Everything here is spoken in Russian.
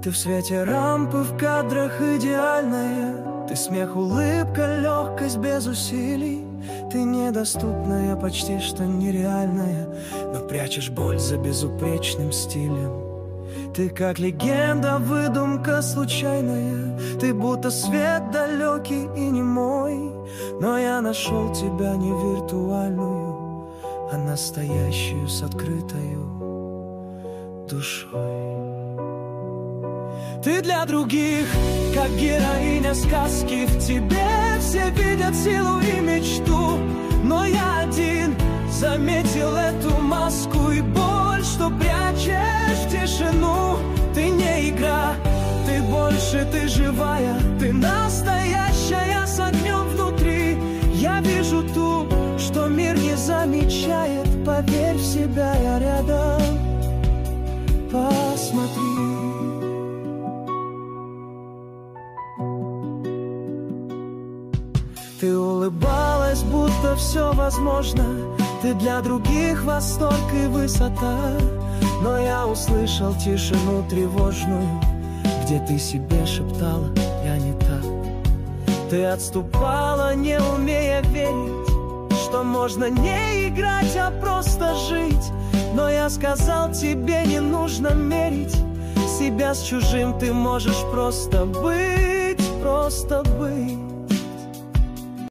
Ты в свете рампы, в кадрах идеальная. Ты смех, улыбка, легкость без усилий. Ты недоступная, почти что нереальная, но прячешь боль за безупречным стилем. Ты как легенда, выдумка случайная. Ты будто свет далекий и немой. Но я нашел тебя не виртуальную, а настоящую с открытою душой. Ты для других, как героиня сказки. В тебе все видят силу и мечту. Но я один заметил эту маску и боль, что прячешь в тишину. Ты не игра, ты больше, ты живая. Ты настоящая с огнем внутри. Я вижу ту, что мир не замечает. Поверь в себя, я рядом. Посмотри. Ты улыбалась, будто все возможно. Ты для других восторг и высота. Но я услышал тишину тревожную, где ты себе шептала: я не так. Ты отступала, не умея верить, что можно не играть, а просто жить. Но я сказал тебе, не нужно мерить себя с чужим. Ты можешь просто быть, просто быть.